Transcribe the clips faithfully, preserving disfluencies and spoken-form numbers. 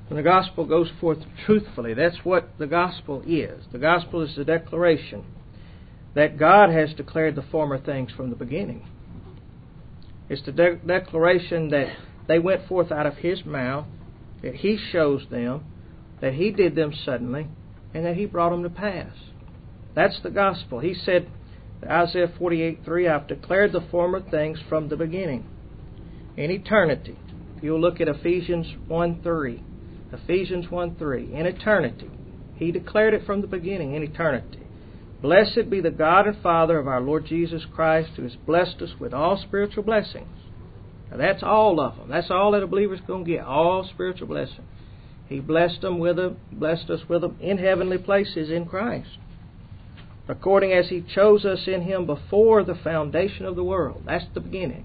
When the gospel goes forth truthfully, that's what the gospel is. The gospel is the declaration that God has declared the former things from the beginning. It's the de- declaration that they went forth out of His mouth, that He shows them, that He did them suddenly, and that He brought them to pass. That's the gospel. He said, Isaiah forty-eight three, I've declared the former things from the beginning. In eternity. If you'll look at Ephesians one three. Ephesians one three. In eternity. He declared it from the beginning, in eternity. Blessed be the God and Father of our Lord Jesus Christ, who has blessed us with all spiritual blessings. Now that's all of them. That's all that a believer's going to get. All spiritual blessings. He blessed them with them, blessed us with them in heavenly places in Christ, according as He chose us in Him before the foundation of the world. That's the beginning.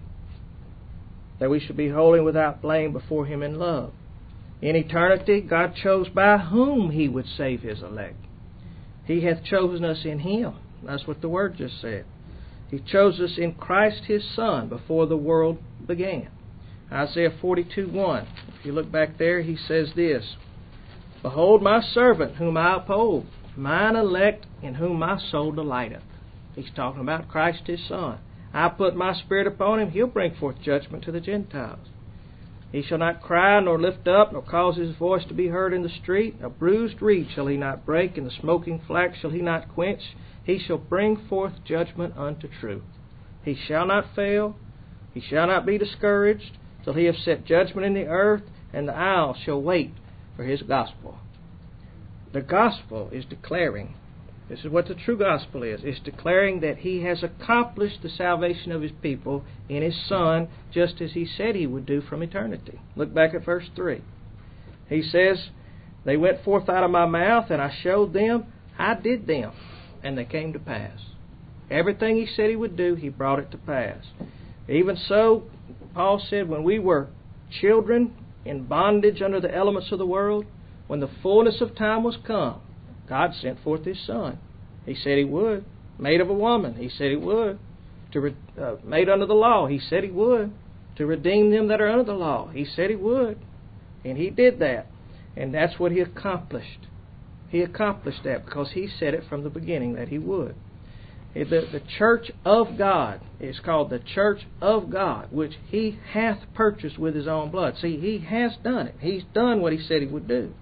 That we should be holy without blame before Him in love. In eternity, God chose by whom He would save His elect. He hath chosen us in Him. That's what the Word just said. He chose us in Christ His Son before the world began. Isaiah forty-two one. If you look back there, he says this, Behold my servant whom I uphold, mine elect in whom my soul delighteth. He's talking about Christ His Son. I put my Spirit upon Him, He'll bring forth judgment to the Gentiles. He shall not cry, nor lift up, nor cause His voice to be heard in the street. A bruised reed shall He not break, and the smoking flax shall He not quench. He shall bring forth judgment unto truth. He shall not fail, He shall not be discouraged, till He have set judgment in the earth, and the isles shall wait for His gospel. The gospel is declaring, this is what the true gospel is, it's declaring that He has accomplished the salvation of His people in His Son, just as He said He would do from eternity. Look back at verse three. He says, They went forth out of my mouth, and I showed them, I did them, and they came to pass. Everything He said He would do, He brought it to pass. Even so, Paul said, when we were children in bondage under the elements of the world, when the fullness of time was come, God sent forth His Son. He said He would. Made of a woman. He said He would. To re- uh, made under the law. He said He would. To redeem them that are under the law. He said He would. And He did that. And that's what He accomplished. He accomplished that because He said it from the beginning that He would. The, the church of God is called the church of God, which He hath purchased with His own blood. See, He has done it. He's done what He said He would do.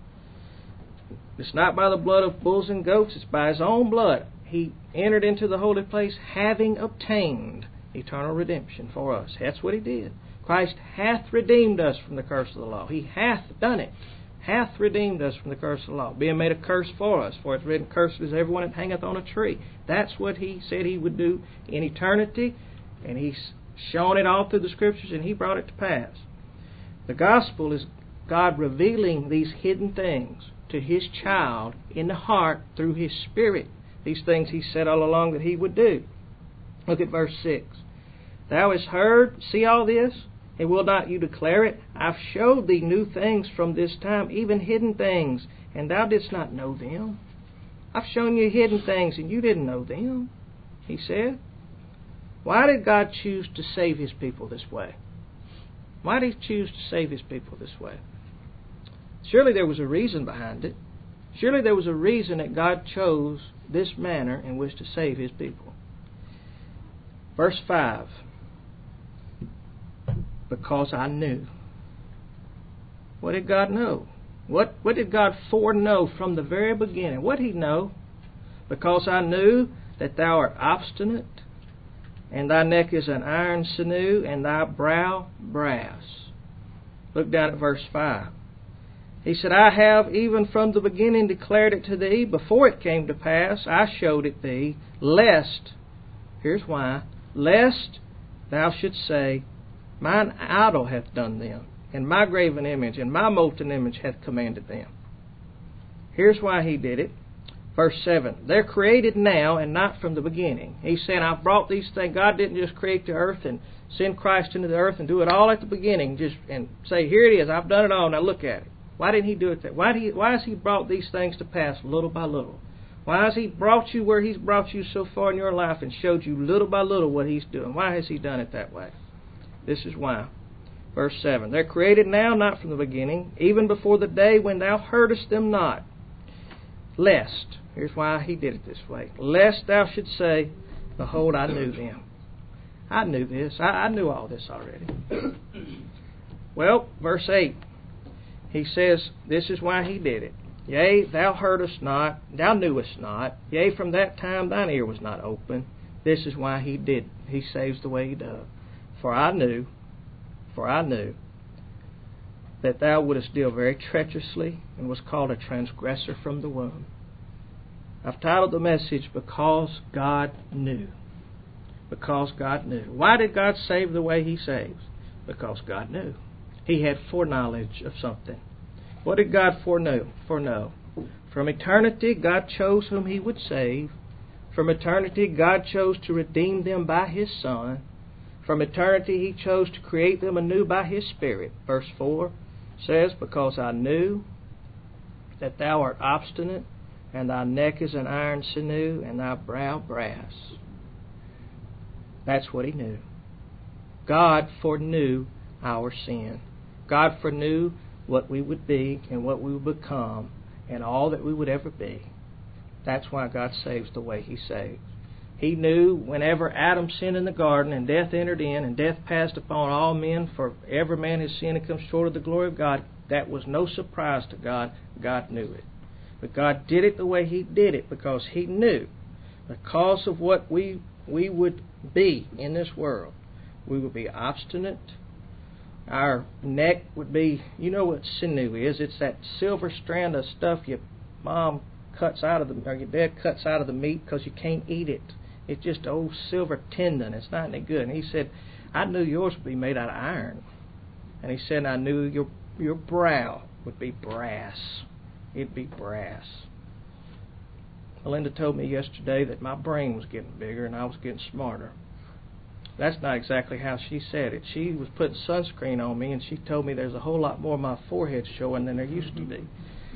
It's not by the blood of bulls and goats, it's by His own blood. He entered into the holy place having obtained eternal redemption for us. That's what He did. Christ hath redeemed us from the curse of the law. He hath done it. Hath redeemed us from the curse of the law, being made a curse for us. For it's written, Cursed is everyone that hangeth on a tree. That's what He said He would do in eternity, and He's shown it all through the Scriptures, and He brought it to pass. The gospel is God revealing these hidden things to His child in the heart through His Spirit. These things He said all along that He would do. Look at verse six. Thou hast heard, see all this? And will not you declare it? I've showed thee new things from this time, even hidden things, and thou didst not know them. I've shown you hidden things, and you didn't know them, He said. Why did God choose to save His people this way? Why did He choose to save His people this way? Surely there was a reason behind it. Surely there was a reason that God chose this manner in which to save His people. Verse five. Because I knew. What did God know? What, what did God foreknow from the very beginning? What did He know? Because I knew that thou art obstinate, and thy neck is an iron sinew, and thy brow brass. Look down at verse five. He said, I have even from the beginning declared it to thee, before it came to pass, I showed it thee, lest, here's why, lest thou shouldst say, Mine idol hath done them, and my graven image and my molten image hath commanded them. Here's why He did it. Verse seven, they're created now and not from the beginning. He's saying, I've brought these things. God didn't just create the earth and send Christ into the earth and do it all at the beginning, just and say, here it is, I've done it all, now look at it. Why didn't He do it that? Why, did he, why has He brought these things to pass little by little? Why has He brought you where He's brought you so far in your life and showed you little by little what He's doing? Why has He done it that way? This is why. Verse seven, they're created now, not from the beginning, even before the day when thou heardest them not. Lest, here's why he did it this way, lest thou should say, behold, I knew them. I knew this. I, I knew all this already. Well, verse eight, he says, this is why he did it. Yea, thou heardest not, thou knewest not. Yea, from that time thine ear was not open. This is why he did. He saves the way he does. For I knew, for I knew, that thou wouldest deal very treacherously, and was called a transgressor from the womb. I've titled the message, Because God Knew. Because God knew. Why did God save the way he saves? Because God knew. He had foreknowledge of something. What did God foreknow? foreknow? From eternity, God chose whom he would save. From eternity, God chose to redeem them by his Son. From eternity, he chose to create them anew by his Spirit. Verse four says, Because I knew that thou art obstinate, and thy neck is an iron sinew, and thy brow brass. That's what he knew. God foreknew our sin. God foreknew what we would be and what we would become and all that we would ever be. That's why God saves the way he saves. He knew whenever Adam sinned in the garden and death entered in and death passed upon all men, for every man has sinned and come short of the glory of God, that was no surprise to God. God knew it. But God did it the way he did it because he knew the cause of what we we would be in this world. We would be obstinate. Our neck would be, you know what sinew is. It's that silver strand of stuff your mom cuts out of the, or your dad cuts out of the meat because you can't eat it. It's just old silver tendon. It's not any good. And he said, I knew yours would be made out of iron. And he said, I knew your your brow would be brass. It'd be brass. Melinda told me yesterday that my brain was getting bigger and I was getting smarter. That's not exactly how she said it. She was putting sunscreen on me, and she told me there's a whole lot more of my forehead showing than there used to be.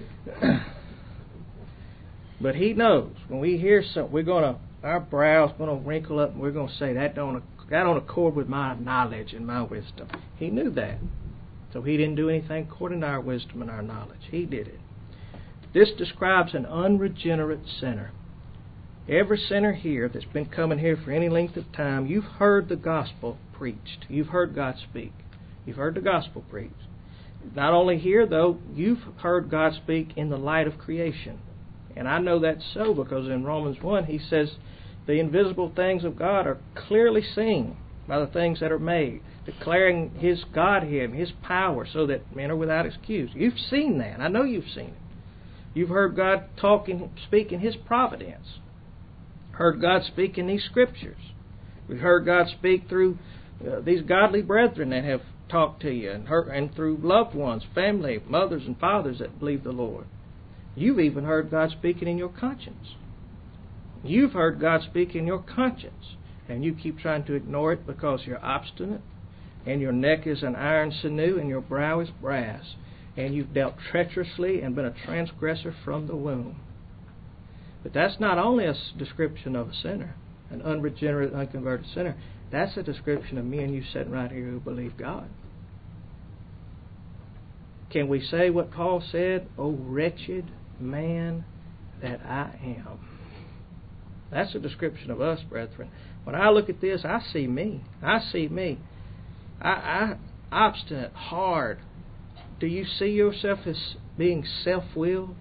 But he knows when we hear something, we're gonna our brow's gonna wrinkle up, and we're gonna say that don't that don't accord with my knowledge and my wisdom. He knew that, so he didn't do anything according to our wisdom and our knowledge. He did it. This describes an unregenerate sinner. Every sinner here that's been coming here for any length of time, you've heard the gospel preached. You've heard God speak. You've heard the gospel preached. Not only here, though, you've heard God speak in the light of creation. And I know that's so because in Romans one, he says, the invisible things of God are clearly seen by the things that are made, declaring his Godhead, his power, so that men are without excuse. You've seen that. I know you've seen it. You've heard God talking, speak in his providence. Heard God speak in these scriptures. We've heard God speak through uh, these godly brethren that have talked to you, and, heard, and through loved ones, family, mothers and fathers that believe the Lord. You've even heard God speaking in your conscience. You've heard God speak in your conscience, and you keep trying to ignore it because you're obstinate, and your neck is an iron sinew, and your brow is brass, and you've dealt treacherously and been a transgressor from the womb. But that's not only a description of a sinner, an unregenerate, unconverted sinner. That's a description of me and you sitting right here who believe God. Can we say what Paul said? O wretched man that I am. That's a description of us, brethren. When I look at this, I see me. I see me. I, I obstinate, hard. Do you see yourself as being self-willed?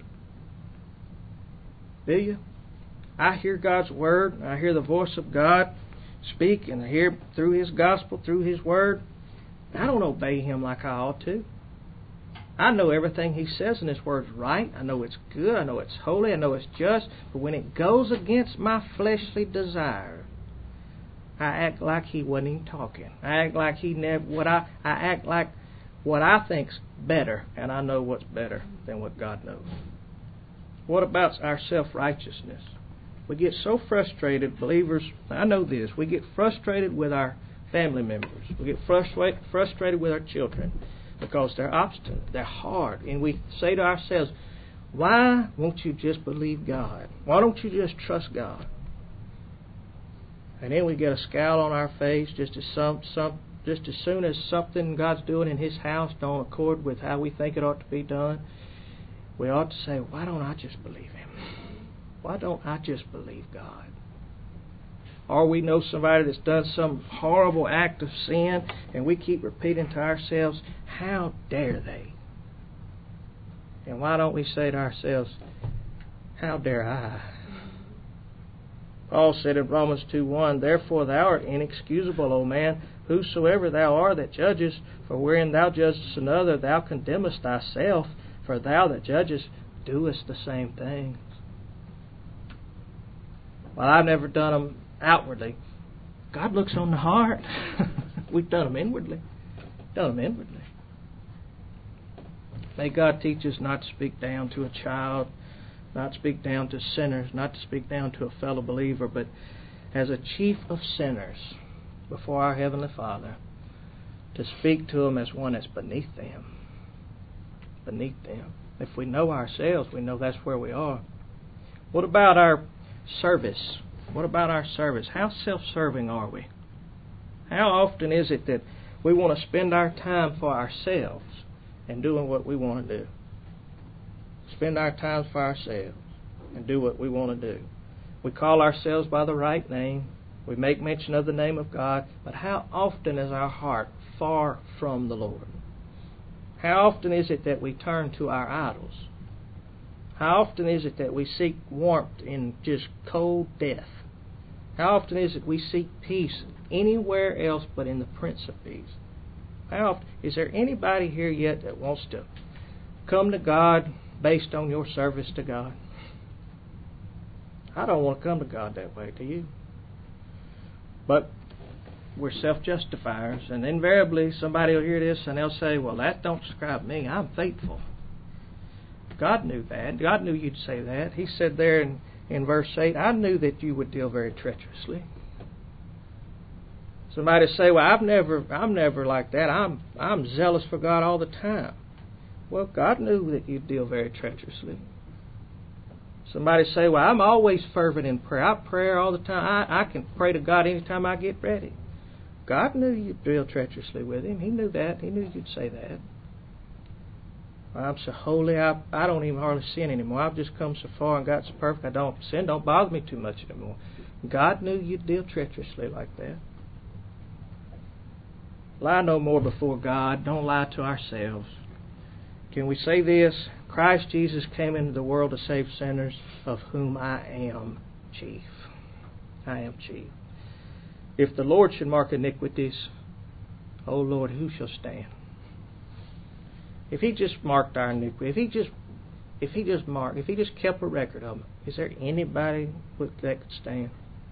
Do you? I hear God's Word. I hear the voice of God speak, and I hear through His gospel, through His Word. I don't obey Him like I ought to. I know everything He says in His Word is right. I know it's good. I know it's holy. I know it's just. But when it goes against my fleshly desire, I act like He wasn't even talking. I act like He never. What I I act like what I think's better, and I know what's better than what God knows. What about our self-righteousness? We get so frustrated, believers, I know this, we get frustrated with our family members. We get frustrated frustrated with our children because they're obstinate, they're hard. And we say to ourselves, why won't you just believe God? Why don't you just trust God? And then we get a scowl on our face just as some, some just as soon as something God's doing in His house don't accord with how we think it ought to be done, we ought to say, why don't I just believe Him? Why don't I just believe God? Or we know somebody that's done some horrible act of sin, and we keep repeating to ourselves, how dare they? And why don't we say to ourselves, how dare I? Paul said in Romans two one, therefore thou art inexcusable, O man, whosoever thou art that judgest, for wherein thou judgest another, thou condemnest thyself, for thou that judgest doest the same things. Well, I've never done them outwardly. God looks on the heart. We've done them inwardly. Done them inwardly. May God teach us not to speak down to a child, not to speak down to sinners, not to speak down to a fellow believer, but as a chief of sinners before our Heavenly Father, to speak to them as one that's beneath them. Beneath them. If we know ourselves, we know that's where we are. What about our service? What about our service? How self-serving are we? How often is it that we want to spend our time for ourselves and doing what we want to do? Spend our time for ourselves and do what we want to do. We call ourselves by the right name. We make mention of the name of God. But how often is our heart far from the Lord? How often is it that we turn to our idols? How often is it that we seek warmth in just cold death? How often is it we seek peace anywhere else but in the Prince of Peace? How often, is there anybody here yet that wants to come to God based on your service to God? I don't want to come to God that way, do you? But we're self-justifiers, and invariably somebody will hear this and they'll say, well, that don't describe me. I'm faithful. God knew that. God knew you'd say that. He said there in, in verse eight, I knew that you would deal very treacherously. Somebody say, well, I've never, I'm never like that. I'm, I'm zealous for God all the time. Well, God knew that you'd deal very treacherously. Somebody say, well, I'm always fervent in prayer. I pray all the time. I, I can pray to God anytime I get ready. God knew you'd deal treacherously with Him. He knew that. He knew you'd say that. Well, I'm so holy, I, I don't even hardly sin anymore. I've just come so far and got so perfect, I don't sin don't bother me too much anymore. God knew you'd deal treacherously like that. Lie no more before God. Don't lie to ourselves. Can we say this? Christ Jesus came into the world to save sinners, of whom I am chief. I am chief. If the Lord should mark iniquities, O Lord, who shall stand? If He just marked our iniquity, if He just, if He just marked, if He just kept a record of them, is there anybody that could stand?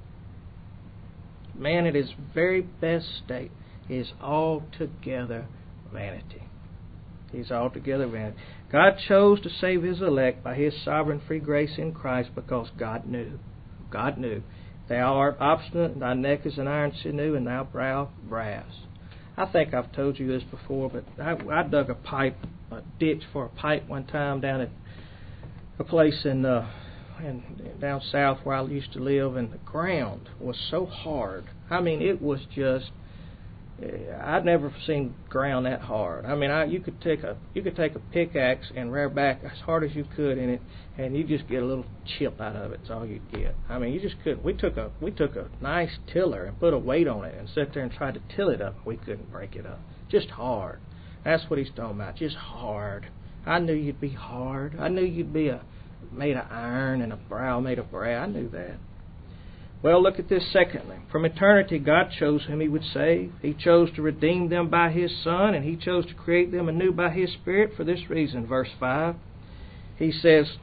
Man, at his very best state, is altogether vanity. He's altogether vanity. God chose to save His elect by His sovereign free grace in Christ because God knew. God knew. Thou art obstinate, thy neck is an iron sinew, and thou brow brass. I think I've told you this before, but I, I dug a pipe, a ditch for a pipe one time down at a place in, uh, in down south where I used to live, and the ground was so hard. I mean, it was just. I'd never seen ground that hard. I mean, I, you could take a you could take a pickaxe and rear back as hard as you could in it, and you just get a little chip out of it. That's all you'd get. I mean, you just couldn't. We took a we took a nice tiller and put a weight on it and sat there and tried to till it up. We couldn't break it up. Just hard. That's what he's talking about. Just hard. I knew you'd be hard. I knew you'd be a made of iron and a brow made of brass. I knew that. Well, look at this secondly. From eternity, God chose whom He would save. He chose to redeem them by His Son, and He chose to create them anew by His Spirit for this reason. Verse five, He says,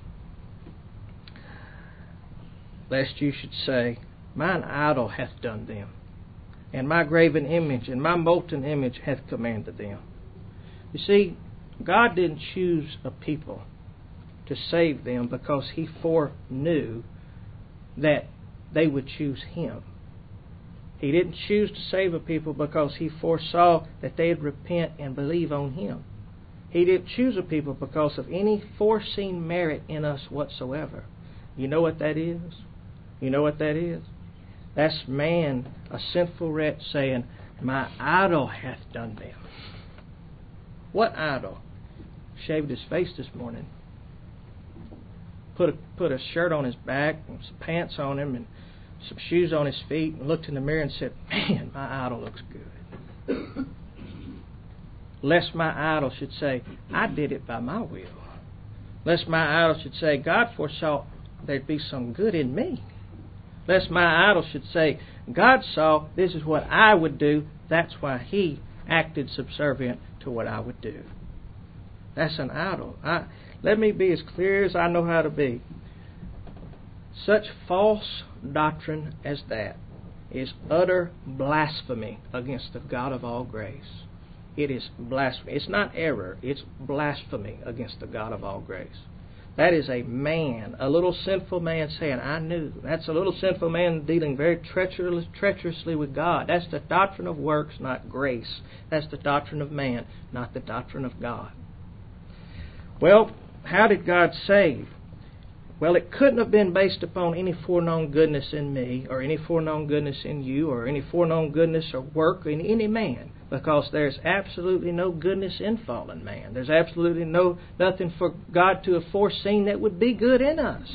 lest you should say, mine idol hath done them, and my graven image and my molten image hath commanded them. You see, God didn't choose a people to save them because He foreknew that they would choose Him. He didn't choose to save a people because He foresaw that they'd repent and believe on Him. He didn't choose a people because of any foreseen merit in us whatsoever. You know what that is? You know what that is? That's man, a sinful wretch, saying, My idol hath done them. What idol? Shaved his face this morning. Put a, put a shirt on his back and some pants on him and some shoes on his feet and looked in the mirror and said, man, my idol looks good. Lest my idol should say, I did it by my will. Lest my idol should say, God foresaw there'd be some good in me. Lest my idol should say, God saw this is what I would do, that's why He acted subservient to what I would do. That's an idol. I, let me be as clear as I know how to be. Such false doctrine as that is utter blasphemy against the God of all grace. It is blasphemy. It's not error. It's blasphemy against the God of all grace. That is a man, a little sinful man saying, I knew. That's a little sinful man dealing very treacherous, treacherously with God. That's the doctrine of works, not grace. That's the doctrine of man, not the doctrine of God. Well, how did God save? Well, it couldn't have been based upon any foreknown goodness in me, or any foreknown goodness in you, or any foreknown goodness or work in any man, because there's absolutely no goodness in fallen man. There's absolutely no nothing for God to have foreseen that would be good in us.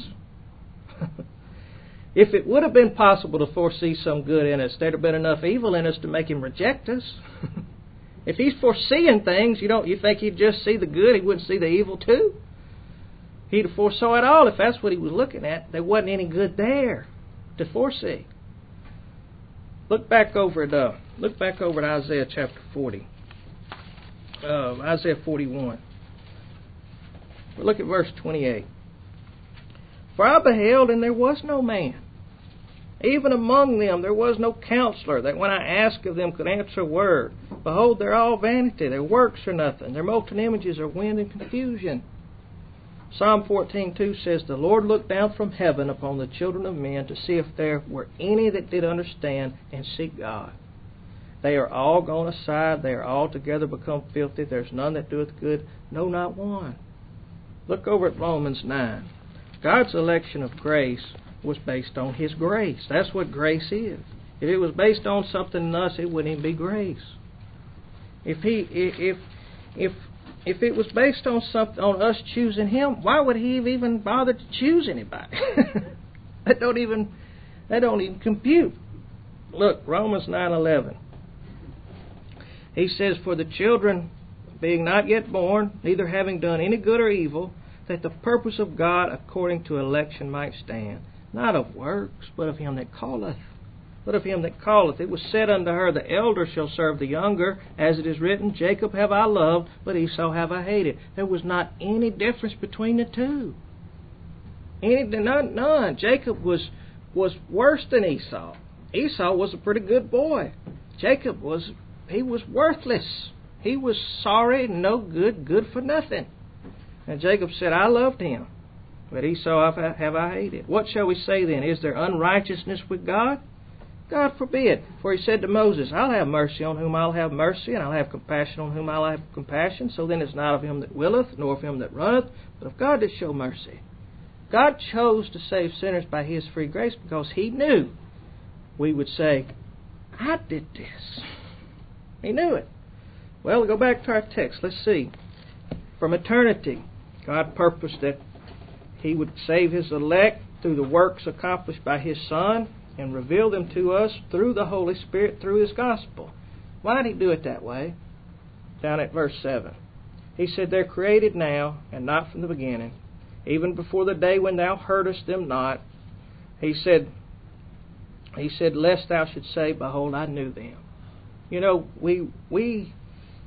If it would have been possible to foresee some good in us, there'd have been enough evil in us to make Him reject us. If He's foreseeing things, you don't you think He'd just see the good, He wouldn't see the evil too? He'd have foresaw it all if that's what He was looking at. There wasn't any good there to foresee. Look back over at uh, look back over at Isaiah chapter forty, uh, Isaiah forty-one. Look at verse twenty-eight. For I beheld, and there was no man, even among them there was no counselor, that when I asked of them could answer a word. Behold, they're all vanity; their works are nothing; their molten images are wind and confusion. Psalm fourteen two says, The Lord looked down from heaven upon the children of men to see if there were any that did understand and seek God. They are all gone aside, they are altogether become filthy, there's none that doeth good, no, not one. Look over at Romans nine. God's election of grace was based on His grace. That's what grace is. If it was based on something in us, it wouldn't even be grace. If He, if, if, If it was based on something on us choosing Him, why would He have even bother to choose anybody? that don't even that don't even compute. Look, Romans nine eleven. He says, For the children being not yet born, neither having done any good or evil, that the purpose of God according to election might stand, not of works, but of Him that calleth. But of him that calleth, it was said unto her, The elder shall serve the younger, as it is written, Jacob have I loved, but Esau have I hated. There was not any difference between the two. Any, none, none. Jacob was was worse than Esau. Esau was a pretty good boy. Jacob was, he was worthless. He was sorry, no good, good for nothing. And Jacob said, I loved him, but Esau have, have I hated. What shall we say then? Is there unrighteousness with God? God forbid. For He said to Moses, I'll have mercy on whom I'll have mercy, and I'll have compassion on whom I'll have compassion. So then it's not of him that willeth, nor of him that runneth, but of God that show mercy. God chose to save sinners by His free grace because He knew we would say, I did this. He knew it. Well, we'll go back to our text. Let's see. From eternity, God purposed that He would save His elect through the works accomplished by His Son, and reveal them to us through the Holy Spirit, through His gospel. Why did He do it that way? Down at verse seven. He said, They're created now, and not from the beginning, even before the day when thou heardest them not. He said, He said, Lest thou should say, Behold, I knew them. You know, we we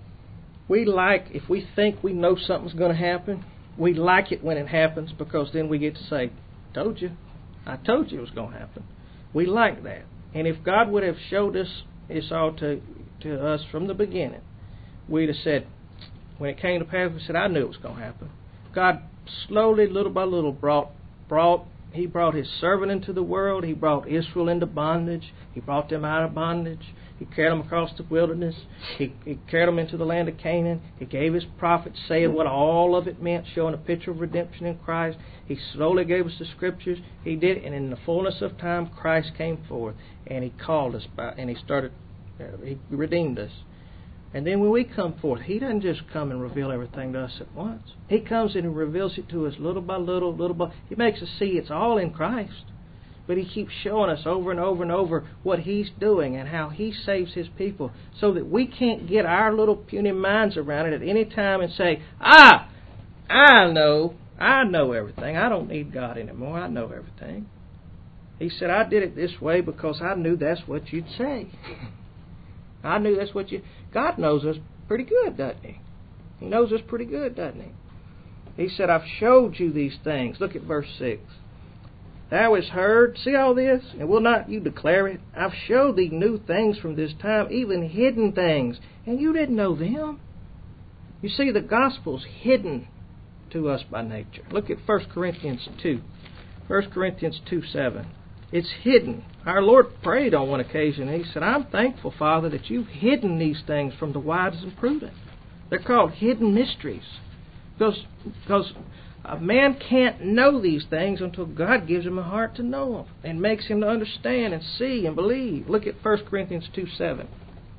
we like, if we think we know something's going to happen, we like it when it happens, because then we get to say, Told you. I told you it was going to happen. We like that. And if God would have showed us this all to, to us from the beginning, we'd have said, when it came to pass, we said, I knew it was going to happen. God slowly, little by little, brought, brought, He brought His servant into the world. He brought Israel into bondage. He brought them out of bondage. He carried them across the wilderness. He, he carried them into the land of Canaan. He gave His prophets saying what all of it meant, showing a picture of redemption in Christ. He slowly gave us the Scriptures. He did it, and in the fullness of time, Christ came forth, and He called us by, and He started He redeemed us. And then when we come forth, He doesn't just come and reveal everything to us at once. He comes in and reveals it to us little by little, little by... He makes us see it's all in Christ. But He keeps showing us over and over and over what He's doing and how He saves His people, so that we can't get our little puny minds around it at any time and say, ah, I know, I know everything. I don't need God anymore. I know everything. He said, I did it this way because I knew that's what you'd say. I knew that's what you... God knows us pretty good, doesn't He? He knows us pretty good, doesn't He? He said, I've showed you these things. Look at verse six. Thou hast heard, see all this, and will not you declare it? I've showed thee new things from this time, even hidden things, and you didn't know them. You see, the gospel's hidden to us by nature. Look at First Corinthians two. First Corinthians two seven. It's hidden. Our Lord prayed on one occasion. He said, I'm thankful, Father, that you've hidden these things from the wise and prudent. They're called hidden mysteries. Because, because a man can't know these things until God gives him a heart to know them and makes him to understand and see and believe. Look at First Corinthians two seven.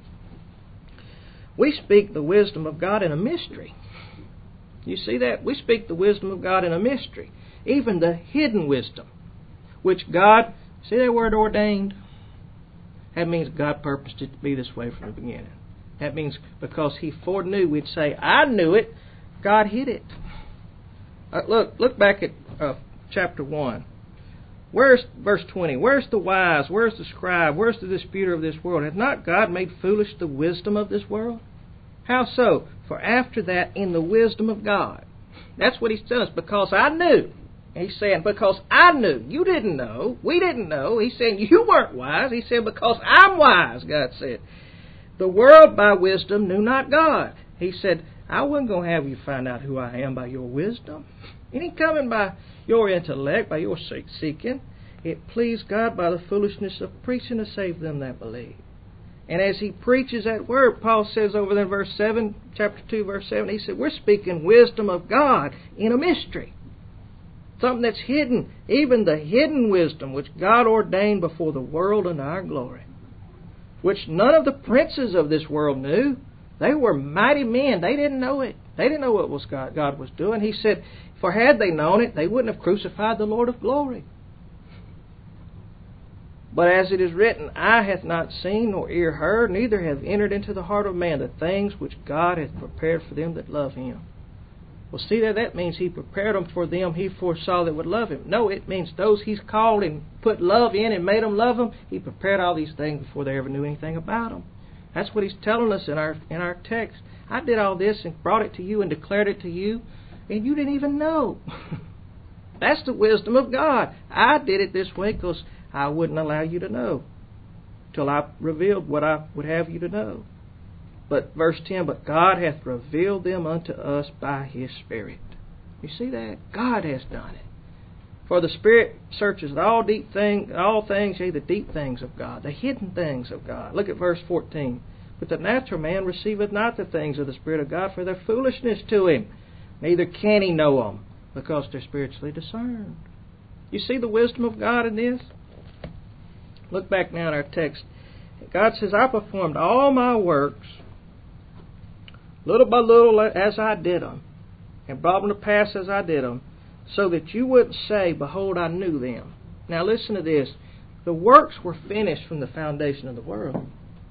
We speak the wisdom of God in a mystery. You see that? We speak the wisdom of God in a mystery. Even the hidden wisdom, which God, see that word ordained? That means God purposed it to be this way from the beginning. That means because He foreknew, we'd say, I knew it. God hid it. Uh, look, look back at uh, chapter one. Where's verse twenty? Where's the wise? Where's the scribe? Where's the disputer of this world? Has not God made foolish the wisdom of this world? How so? For after that, in the wisdom of God. That's what He's telling us. Because I knew. He's saying, because I knew. You didn't know. We didn't know. He's saying, you weren't wise. He said, because I'm wise, God said. The world by wisdom knew not God. He said, I wasn't going to have you find out who I am by your wisdom. It ain't coming by your intellect, by your seeking. It pleased God by the foolishness of preaching to save them that believe. And as He preaches that word, Paul says over there in verse seven, chapter two, verse seven, he said, we're speaking wisdom of God in a mystery. Something that's hidden, even the hidden wisdom which God ordained before the world unto our glory, which none of the princes of this world knew. They were mighty men. They didn't know it. They didn't know what was God, God was doing. He said, for had they known it, they wouldn't have crucified the Lord of glory. But as it is written, eye hath not seen, nor ear heard, neither have entered into the heart of man the things which God hath prepared for them that love Him. Well, see that that means He prepared them for them He foresaw that would love Him. No, it means those He's called and put love in and made them love Him. He prepared all these things before they ever knew anything about them. That's what He's telling us in our in our text. I did all this and brought it to you and declared it to you, and you didn't even know. That's the wisdom of God. I did it this way because I wouldn't allow you to know till I revealed what I would have you to know. But verse ten, but God hath revealed them unto us by His Spirit. You see that? God has done it. For the Spirit searches all deep things, all things, yea, the deep things of God, the hidden things of God. Look at verse fourteen. But the natural man receiveth not the things of the Spirit of God, for their foolishness to him. Neither can he know them, because they're spiritually discerned. You see the wisdom of God in this? Look back now in our text. God says, I performed all my works little by little as I did them, and brought them to pass as I did them, so that you wouldn't say, behold, I knew them. Now listen to this. The works were finished from the foundation of the world.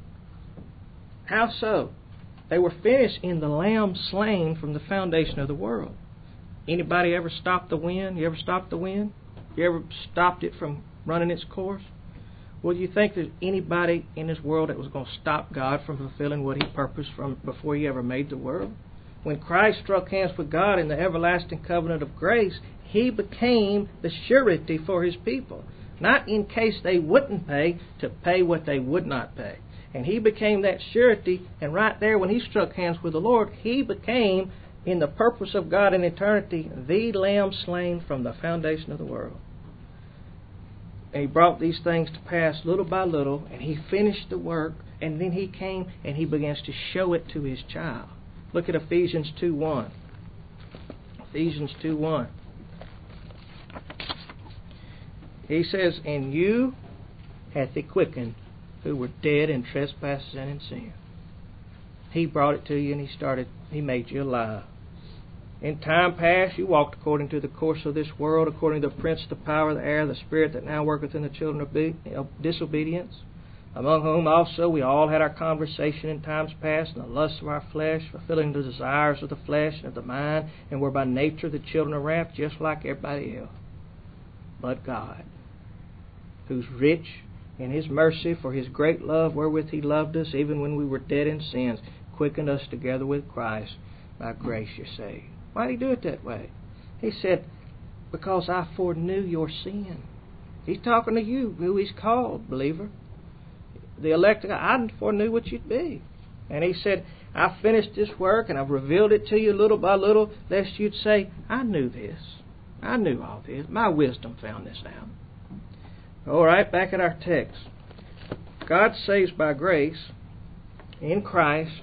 How so? They were finished in the Lamb slain from the foundation of the world. Anybody ever stopped the wind? You ever stopped the wind? You ever stopped it from running its course? Well, do you think there's anybody in this world that was going to stop God from fulfilling what He purposed from before He ever made the world? When Christ struck hands with God in the everlasting covenant of grace, He became the surety for His people. Not in case they wouldn't pay, to pay what they would not pay. And He became that surety, and right there when He struck hands with the Lord, He became, in the purpose of God in eternity, the Lamb slain from the foundation of the world. And He brought these things to pass little by little, and He finished the work, and then He came and He begins to show it to His child. Look at Ephesians two one. Ephesians two one. He says, and you hath He quickened, who were dead in trespasses and in sin. He brought it to you, and He started, He made you alive. In time past, you walked according to the course of this world, according to the prince of the power of the air, the spirit that now worketh in the children of be- of disobedience, among whom also we all had our conversation in times past, in the lusts of our flesh, fulfilling the desires of the flesh and of the mind, and were by nature the children of wrath, just like everybody else. But God, who's rich in His mercy for His great love wherewith He loved us, even when we were dead in sins, quickened us together with Christ. By grace you're saved. Why did He do it that way? He said, because I foreknew your sin. He's talking to you, who He's called, believer. The elect, I foreknew what you'd be. And He said, I finished this work and I've revealed it to you little by little, lest you'd say, I knew this. I knew all this. My wisdom found this out. All right, back at our text. God saves by grace in Christ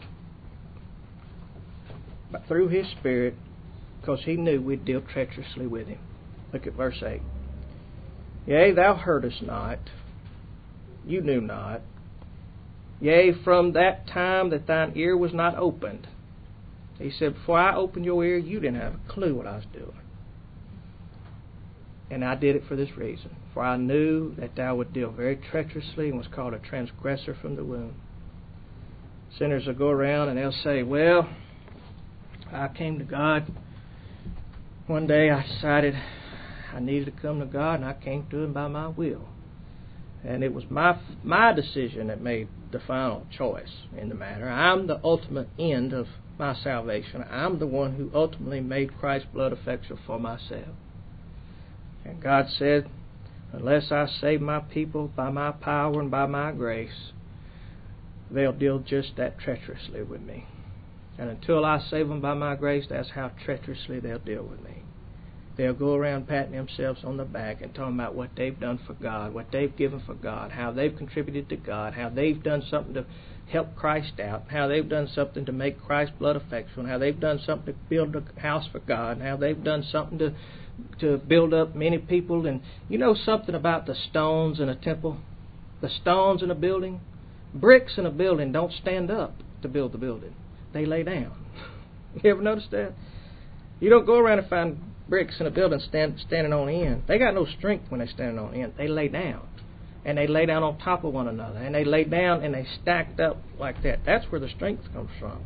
through His Spirit, because He knew we'd deal treacherously with Him. Look at verse eight. Yea, thou heardest not, you knew not. Yea, from that time that thine ear was not opened. He said, before I opened your ear, you didn't have a clue what I was doing. And I did it for this reason. For I knew that thou would deal very treacherously and was called a transgressor from the womb. Sinners will go around and they'll say, well, I came to God. One day I decided I needed to come to God, and I came to Him by my will. And it was my my decision that made the final choice in the matter. I'm the ultimate end of my salvation. I'm the one who ultimately made Christ's blood effectual for myself. And God said, unless I save my people by my power and by my grace, they'll deal just that treacherously with me. And until I save them by my grace, that's how treacherously they'll deal with me. They'll go around patting themselves on the back and talking about what they've done for God, what they've given for God, how they've contributed to God, how they've done something to help Christ out, how they've done something to make Christ's blood effectual, and how they've done something to build a house for God, and how they've done something to to build up many people. And you know something about the stones in a temple? The stones in a building? Bricks in a building don't stand up to build the building. They lay down. You ever notice that? You don't go around and find bricks in a building stand, standing on end. They got no strength when they're standing on end. They lay down. And they lay down on top of one another. And they lay down and they stacked up like that. That's where the strength comes from.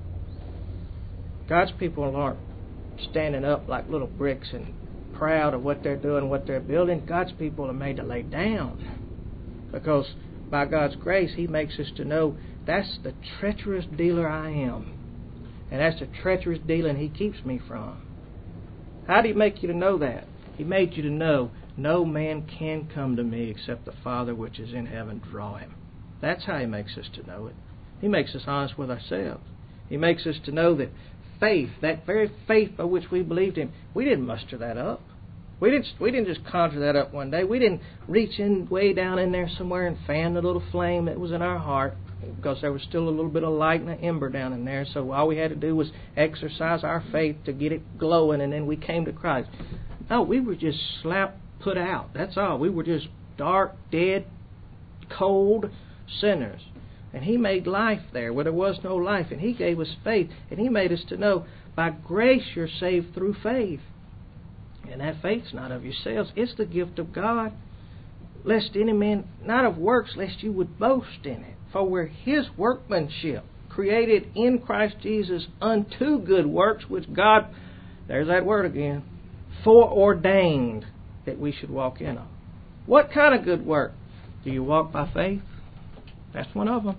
God's people aren't standing up like little bricks and proud of what they're doing, what they're building. God's people are made to lay down. Because by God's grace, He makes us to know that's the treacherous dealer I am. And that's the treacherous dealing He keeps me from. How did He make you to know that? He made you to know no man can come to me except the Father which is in heaven draw him. That's how He makes us to know it. He makes us honest with ourselves. He makes us to know that faith, that very faith by which we believed Him, we didn't muster that up. We didn't, we didn't just conjure that up one day. We didn't reach in way down in there somewhere and fan the little flame that was in our heart, because there was still a little bit of light and an ember down in there. So all we had to do was exercise our faith to get it glowing, and then we came to Christ. No, we were just slap put out. That's all. We were just dark, dead, cold sinners. And He made life there where there was no life. And He gave us faith. And He made us to know by grace you're saved through faith. And that faith's not of yourselves. It's the gift of God. Lest any man, not of works, lest you would boast in it. For we're His workmanship, created in Christ Jesus unto good works, which God, there's that word again, foreordained that we should walk in them. What kind of good work? Do you walk by faith? That's one of them.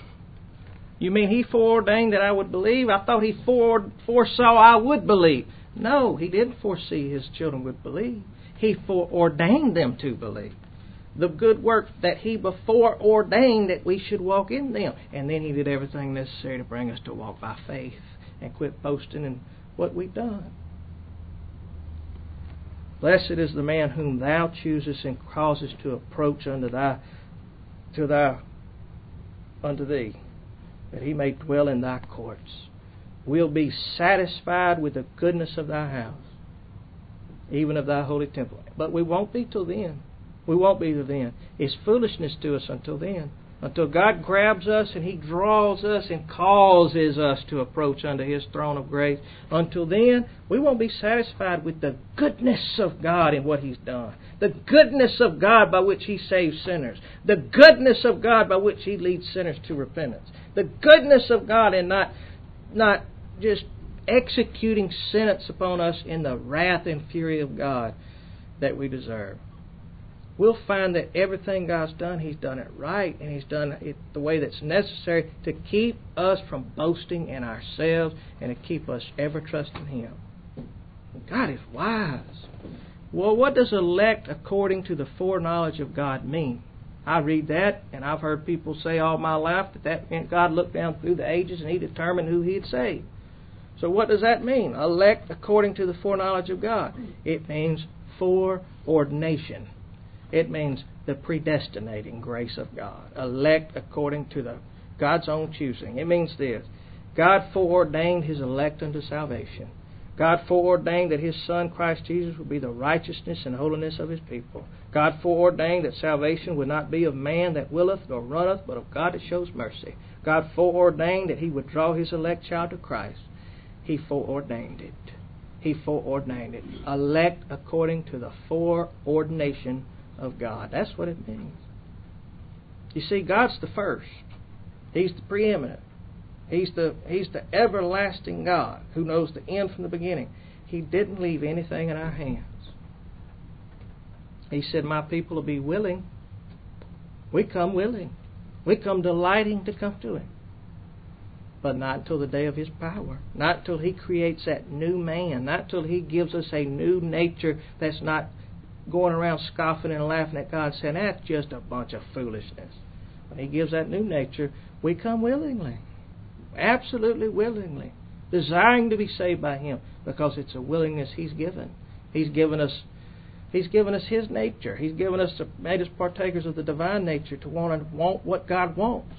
You mean He foreordained that I would believe? I thought He fore, foresaw I would believe. No, He didn't foresee His children would believe. He foreordained them to believe. The good work that He before ordained that we should walk in them. And then He did everything necessary to bring us to walk by faith and quit boasting in what we've done. Blessed is the man whom Thou choosest and causest to approach unto Thy, to Thy, unto Thee, that he may dwell in Thy courts. We'll be satisfied with the goodness of Thy house, even of Thy holy temple. But we won't be till then. We won't be till then. It's foolishness to us until then. Until God grabs us and He draws us and causes us to approach unto His throne of grace. Until then, we won't be satisfied with the goodness of God in what He's done. The goodness of God by which He saves sinners. The goodness of God by which He leads sinners to repentance. The goodness of God in not, not just executing sentence upon us in the wrath and fury of God that we deserve. We'll find that everything God's done, He's done it right, and He's done it the way that's necessary to keep us from boasting in ourselves and to keep us ever trusting Him. God is wise. Well, what does elect according to the foreknowledge of God mean? I read that, and I've heard people say all my life that that meant God looked down through the ages and He determined who He'd save. So what does that mean? Elect according to the foreknowledge of God. It means foreordination. It means the predestinating grace of God. Elect according to the God's own choosing. It means this. God foreordained His elect unto salvation. God foreordained that His Son, Christ Jesus, would be the righteousness and holiness of His people. God foreordained that salvation would not be of man that willeth nor runneth, but of God that shows mercy. God foreordained that He would draw His elect child to Christ. He foreordained it. He foreordained it. Elect according to the foreordination of God. That's what it means. You see, God's the first. He's the preeminent. He's the He's the everlasting God who knows the end from the beginning. He didn't leave anything in our hands. He said, my people will be willing. We come willing. We come delighting to come to Him. But not until the day of His power. Not until He creates that new man. Not until He gives us a new nature that's not going around scoffing and laughing at God, saying, that's just a bunch of foolishness. When He gives that new nature, we come willingly. Absolutely willingly. Desiring to be saved by Him, because it's a willingness He's given. He's given us He's given us His nature. He's given us, made us partakers of the divine nature to want to want what God wants.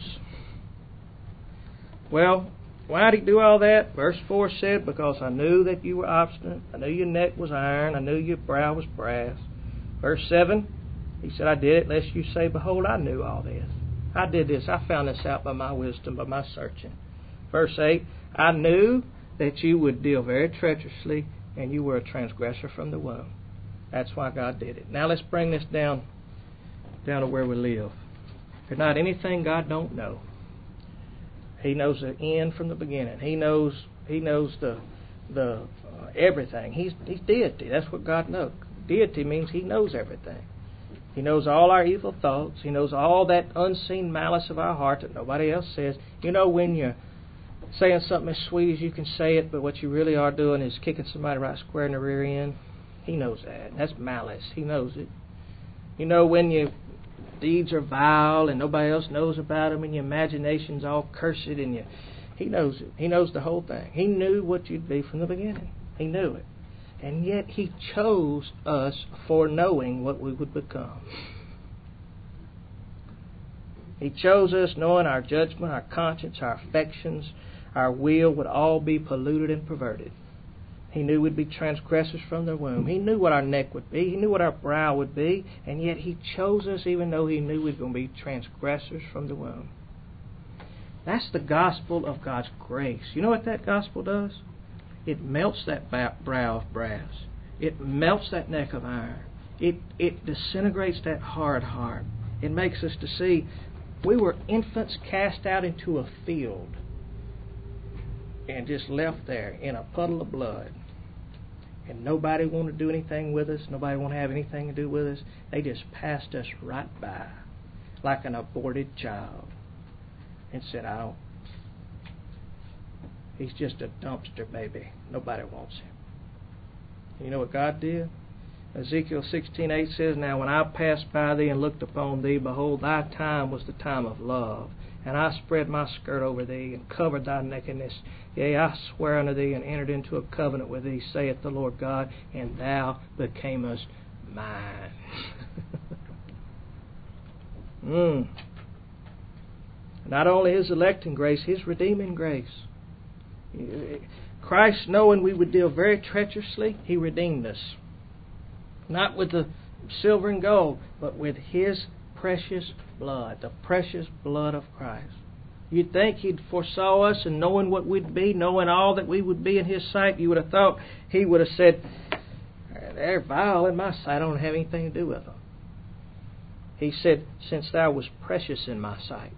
Well, why did He do all that? Verse four said, because I knew that you were obstinate. I knew your neck was iron. I knew your brow was brass. Verse seven, He said, I did it lest you say, behold, I knew all this. I did this. I found this out by my wisdom, by my searching. Verse eight, I knew that you would deal very treacherously, and you were a transgressor from the womb. That's why God did it. Now let's bring this down, down to where we live. There's not anything God don't know. He knows the end from the beginning. He knows He knows the the uh, everything. He's He's deity. That's what God knows. Deity means He knows everything. He knows all our evil thoughts. He knows all that unseen malice of our heart that nobody else says. You know, when you're saying something as sweet as you can say it, but what you really are doing is kicking somebody right square in the rear end. He knows that. That's malice. He knows it. You know, when your deeds are vile and nobody else knows about them and your imagination's all cursed and you, He knows it. He knows the whole thing. He knew what you'd be from the beginning. He knew it. And yet He chose us for knowing what we would become. He chose us knowing our judgment, our conscience, our affections, our will would all be polluted and perverted. He knew we'd be transgressors from the womb. He knew what our neck would be. He knew what our brow would be. And yet He chose us even though He knew we were going to be transgressors from the womb. That's the gospel of God's grace. You know what that gospel does? It melts that brow of brass. It melts that neck of iron. It, it disintegrates that hard heart. It makes us to see we were infants cast out into a field and just left there in a puddle of blood. And nobody wanted to do anything with us. Nobody wanted to have anything to do with us. They just passed us right by like an aborted child and said, I don't. He's just a dumpster baby. Nobody wants him. You know what God did? Ezekiel sixteen eight says, Now when I passed by thee and looked upon thee, behold, thy time was the time of love. And I spread my skirt over thee, and covered thy nakedness. Yea, I swear unto thee, and entered into a covenant with thee, saith the Lord God, and thou becamest mine. mm. Not only His electing grace, His redeeming grace. Christ, knowing we would deal very treacherously, He redeemed us. Not with the silver and gold, but with His precious blood, the precious blood of Christ. You'd think He'd foresaw us, and knowing what we'd be, knowing all that we would be in His sight, you would have thought He would have said, they're vile in my sight, I don't have anything to do with them. He said, since thou was precious in my sight.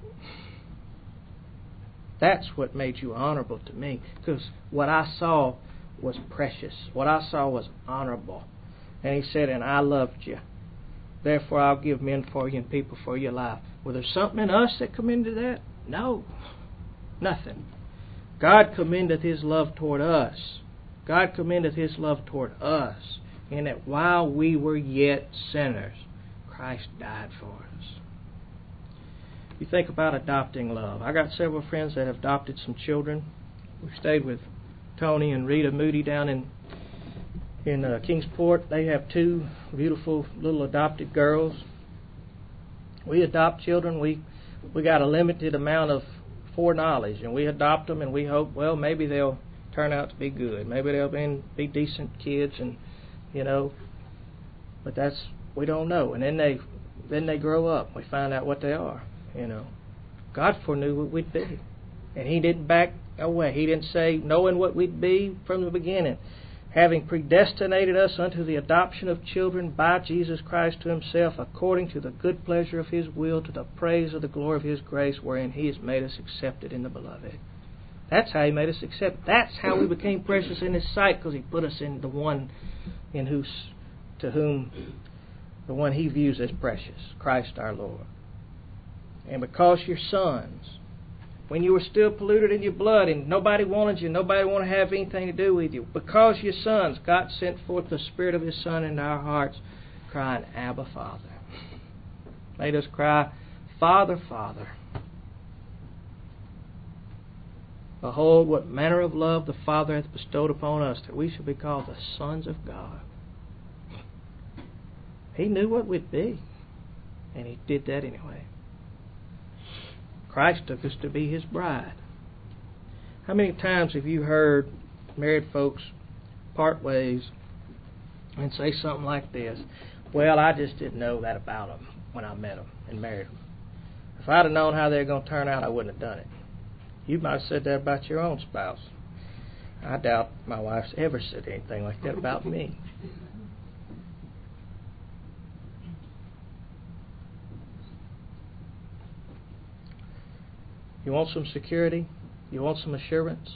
That's what made you honorable to me, because what I saw was precious. What I saw was honorable. And He said, and I loved you. Therefore I'll give men for you and people for your life. Was there something in us that commended that? No. Nothing. God commendeth His love toward us. God commendeth His love toward us, in that while we were yet sinners, Christ died for us. You think about adopting love. I got several friends that have adopted some children. We stayed with Tony and Rita Moody down in in uh, Kingsport. They have two beautiful little adopted girls. We adopt children. We we got a limited amount of foreknowledge, and we adopt them, and we hope, well, maybe they'll turn out to be good. Maybe they'll be, be decent kids, and you know. But that's we don't know. And then they then they grow up. We find out what they are. You know, God foreknew what we'd be, and He didn't back away. He didn't say, knowing what we'd be from the beginning, having predestinated us unto the adoption of children by Jesus Christ to Himself, according to the good pleasure of His will, to the praise of the glory of His grace, wherein He has made us accepted in the Beloved. That's how He made us accept. That's how we became precious in His sight, because He put us in the one in whose to whom the one He views as precious, Christ our Lord. And because you're sons, when you were still polluted in your blood and nobody wanted you, nobody wanted to have anything to do with you, because you're sons, God sent forth the Spirit of His Son into our hearts, crying, Abba, Father. Made us cry, Father, Father. Behold, what manner of love the Father hath bestowed upon us, that we should be called the sons of God. He knew what we'd be, and He did that anyway. Christ took us to be His bride. How many times have you heard married folks part ways and say something like this? Well, I just didn't know that about them when I met them and married them. If I'd have known how they were going to turn out, I wouldn't have done it. You might have said that about your own spouse. I doubt my wife's ever said anything like that about me. You want some security? You want some assurance?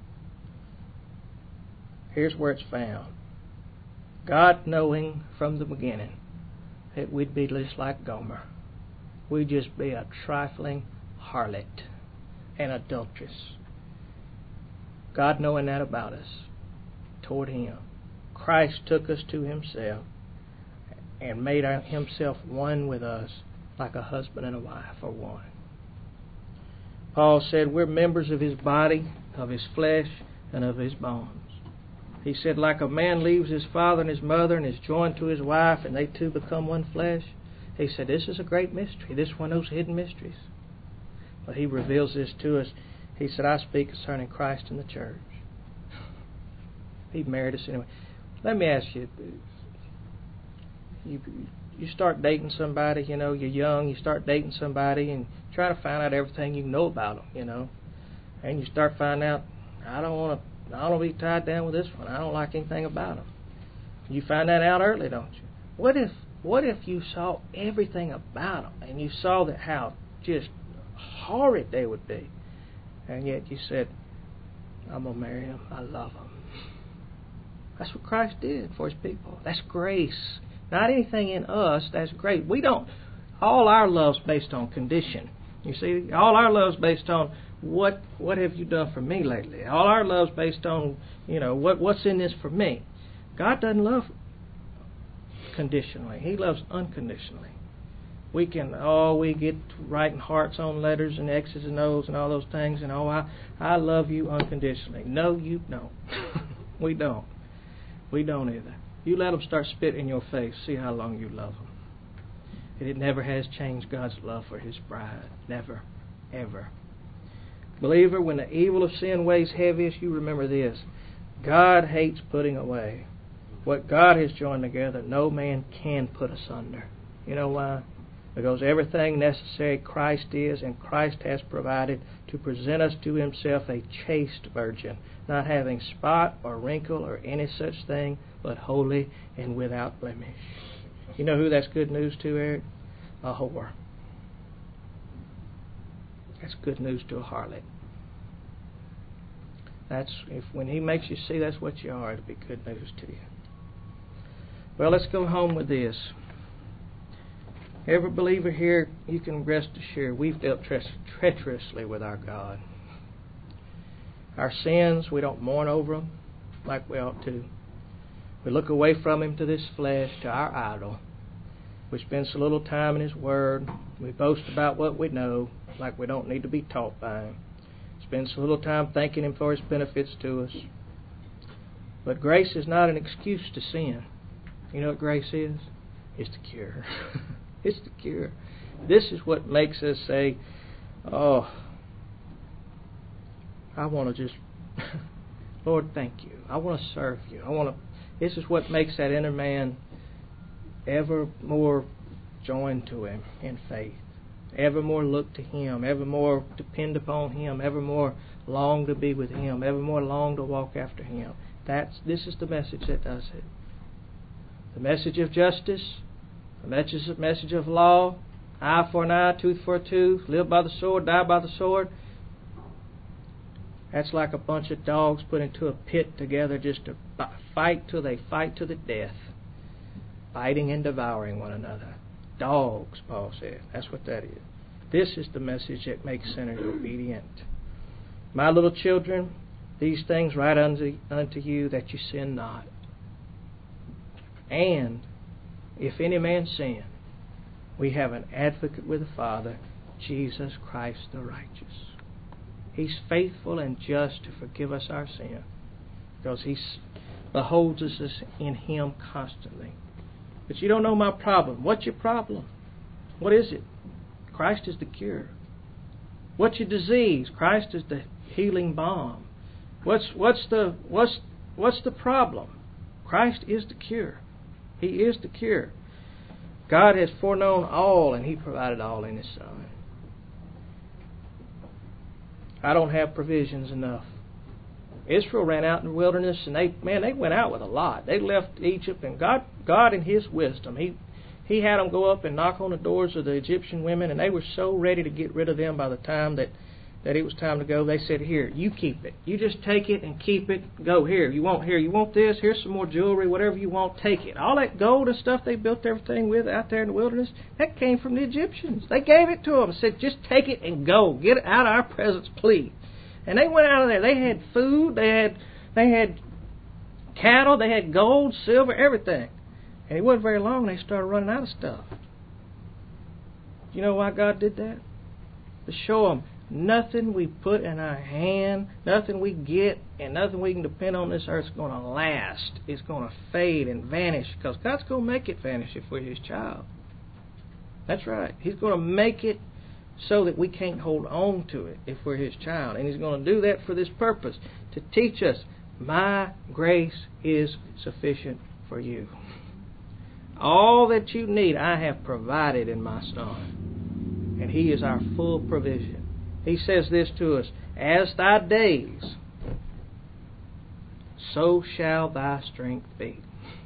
Here's where it's found. God knowing from the beginning that we'd be just like Gomer. We'd just be a trifling harlot, an adulteress. God knowing that about us, toward Him, Christ took us to Himself and made Himself one with us, like a husband and a wife are one. Paul said we're members of His body, of His flesh, and of His bones. He said, like a man leaves his father and his mother and is joined to his wife, and they two become one flesh. He said, this is a great mystery. This is one of those hidden mysteries. But He reveals this to us. He said, I speak concerning Christ and the church. He married us anyway. Let me ask you, you you start dating somebody, you know, you're young, you start dating somebody and try to find out everything you know about them, you know. And you start finding out, I don't want to, I don't want to be tied down with this one. I don't like anything about them. You find that out early, don't you? What if, what if you saw everything about them and you saw that how just horrid they would be, and yet you said, I'm going to marry him. I love him. That's what Christ did for His people. That's grace. Not anything in us. That's great. We don't. All our love's based on condition. You see, all our love's based on what what have you done for me lately. All our love's based on, you know, what what's in this for me. God doesn't love conditionally. He loves unconditionally. We can, oh, we get writing hearts on letters and X's and O's and all those things, and oh, I I love you unconditionally. No, you don't. We don't. We don't either. You let them start spitting in your face, see how long you love them. And it never has changed God's love for His bride. Never, ever. Believer, when the evil of sin weighs heaviest, you remember this. God hates putting away. What God has joined together, no man can put asunder. You know why? Because everything necessary Christ is and Christ has provided to present us to Himself a chaste virgin, not having spot or wrinkle or any such thing, but holy and without blemish. You know who that's good news to, Eric? A whore. That's good news to a harlot. That's if when He makes you see that's what you are, it'll be good news to you. Well, let's go home with this. Every believer here, you can rest assured, we've dealt tre- treacherously with our God. Our sins, we don't mourn over them like we ought to. We look away from Him to this flesh, to our idol. We spend so little time in His Word. We boast about what we know, like we don't need to be taught by Him. Spend so little time thanking Him for His benefits to us. But grace is not an excuse to sin. You know what grace is? It's the cure. It's the cure. This is what makes us say, oh, I want to just, Lord, thank you. I want to serve you. I want to. This is what makes that inner man ever more joined to Him in faith, ever more look to Him, ever more depend upon Him, ever more long to be with Him, ever more long to walk after Him. That's this is the message that does it. The message of justice, the message, message of law, eye for an eye, tooth for a tooth, live by the sword, die by the sword. That's like a bunch of dogs put into a pit together just to fight till they fight to the death, biting and devouring one another. Dogs, Paul said. That's what that is. This is the message that makes sinners obedient. My little children, these things write unto, unto you that you sin not. And if any man sin, we have an advocate with the Father, Jesus Christ the righteous. He's faithful and just to forgive us our sin, because He beholds us in Him constantly. But you don't know my problem. What's your problem? What is it? Christ is the cure. What's your disease? Christ is the healing balm. What's what's the what's what's the problem? Christ is the cure. He is the cure. God has foreknown all, and He provided all in His Son. I don't have provisions enough. Israel ran out in the wilderness, and they man, they went out with a lot. They left Egypt, and God, God in His wisdom, He He had them go up and knock on the doors of the Egyptian women, and they were so ready to get rid of them by the time that, that it was time to go. They said, "Here, you keep it. You just take it and keep it. Go here. You want here. You want this? Here's some more jewelry. Whatever you want, take it." All that gold and stuff they built everything with out there in the wilderness, that came from the Egyptians. They gave it to them and said, "Just take it and go. Get it out of our presence, please." And they went out of there. They had food. They had they had cattle. They had gold, silver, everything. And it wasn't very long they started running out of stuff. Do you know why God did that? To show them nothing we put in our hand, nothing we get, and nothing we can depend on this earth is going to last. It's going to fade and vanish, because God's going to make it vanish if we're His child. That's right. He's going to make it so that we can't hold on to it if we're His child. And He's going to do that for this purpose, to teach us, my grace is sufficient for you. All that you need I have provided in my Son. And He is our full provision. He says this to us, "As thy days, so shall thy strength be."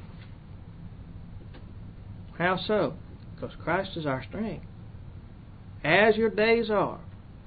How so? Because Christ is our strength. As your days are.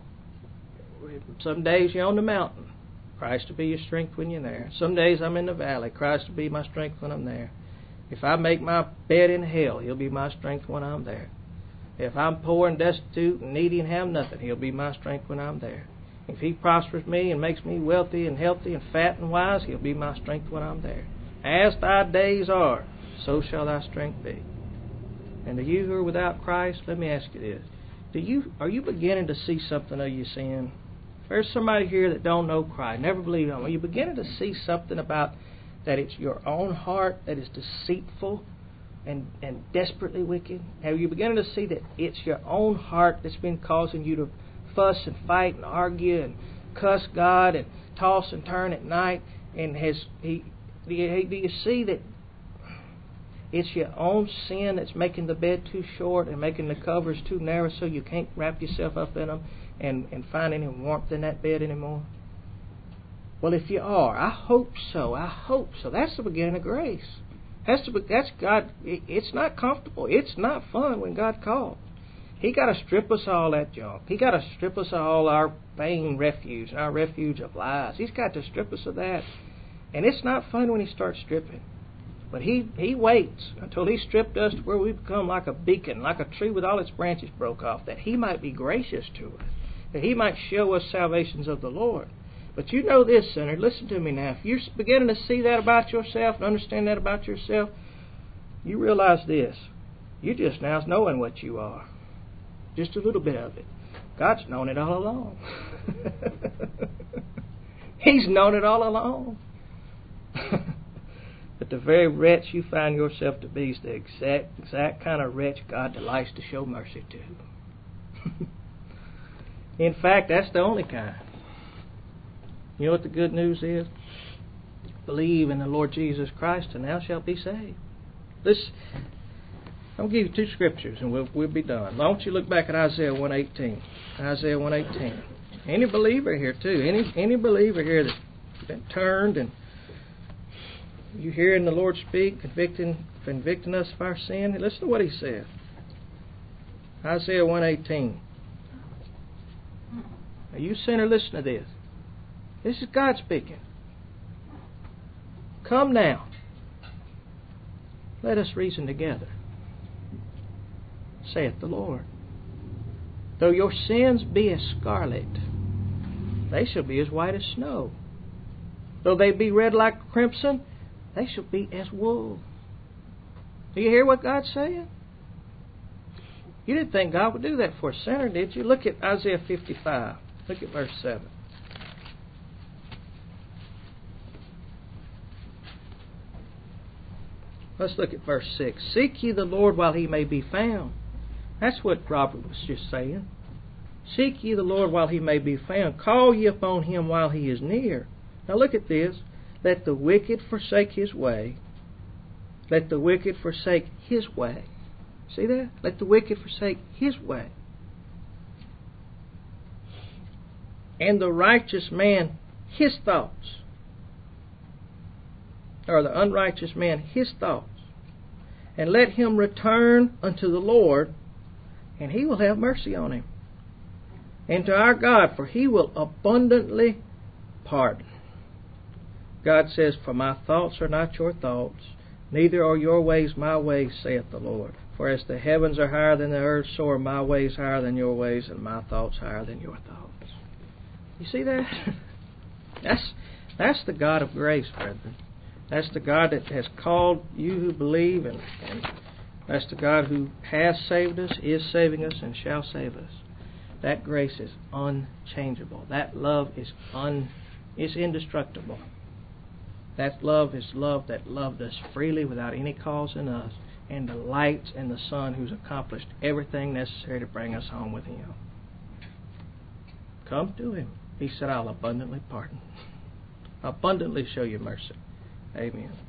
Some days you're on the mountain. Christ will be your strength when you're there. Some days I'm in the valley. Christ will be my strength when I'm there. If I make my bed in hell, He'll be my strength when I'm there. If I'm poor and destitute and needy and have nothing, He'll be my strength when I'm there. If He prospers me and makes me wealthy and healthy and fat and wise, He'll be my strength when I'm there. As thy days are, so shall thy strength be. And to you who are without Christ, let me ask you this. Do you Are you beginning to see something of your sin? If there's somebody here that don't know Christ, never believed Him, are you beginning to see something about that it's your own heart that is deceitful and, and desperately wicked? Are you beginning to see that it's your own heart that's been causing you to fuss and fight and argue and cuss God and toss and turn at night? And has he? Do you, do you see that it's your own sin that's making the bed too short and making the covers too narrow so you can't wrap yourself up in them and, and find any warmth in that bed anymore? Well, if you are, I hope so. I hope so. That's the beginning of grace. That's, the, that's God. It, it's not comfortable. It's not fun when God calls. He got to strip us of all that junk. He got to strip us of all our vain refuge and our refuge of lies. He's got to strip us of that. And it's not fun when He starts stripping. But he, he waits until He stripped us to where we become like a beacon, like a tree with all its branches broke off, that He might be gracious to us, that He might show us salvations of the Lord. But you know this, sinner, listen to me now. If you're beginning to see that about yourself and understand that about yourself, you realize this. You just now knowing what you are. Just a little bit of it. God's known it all along. He's known it all along. But the very wretch you find yourself to be is the exact exact kind of wretch God delights to show mercy to. In fact, that's the only kind. You know what the good news is? Believe in the Lord Jesus Christ and thou shalt be saved. This, I'll give you two scriptures and we'll, we'll be done. Why don't you look back at Isaiah one eighteen. Isaiah one eighteen. Any believer here too, any any believer here that's been turned and you hearing the Lord speak, convicting convicting us of our sin, listen to what He said. Isaiah one eighteen. Now you sinner, listen to this. This is God speaking. Come now, let us reason together, saith the Lord. Though your sins be as scarlet, they shall be as white as snow. Though they be red like crimson, they shall be as wool. Do you hear what God's saying? You didn't think God would do that for a sinner, did you? Look at Isaiah fifty-five. Look at verse seven. Let's look at verse six. Seek ye the Lord while He may be found. That's what Robert was just saying. Seek ye the Lord while He may be found. Call ye upon Him while He is near. Now look at this. Let the wicked forsake his way. Let the wicked forsake his way. See that? Let the wicked forsake his way. And the righteous man his thoughts. Or the unrighteous man his thoughts. And let him return unto the Lord, and He will have mercy on him. And to our God, for He will abundantly pardon. God says, for my thoughts are not your thoughts, neither are your ways my ways, saith the Lord. For as the heavens are higher than the earth, so are my ways higher than your ways, and my thoughts higher than your thoughts. You see that? That's, that's the God of grace, brethren. That's the God that has called you who believe, and, and that's the God who has saved us, is saving us, and shall save us. That grace is unchangeable. That love is un, is indestructible. That love is love that loved us freely without any cause in us, and delights in the Son who's accomplished everything necessary to bring us home with Him. Come to Him. He said, I'll abundantly pardon. Abundantly show you mercy. Amen.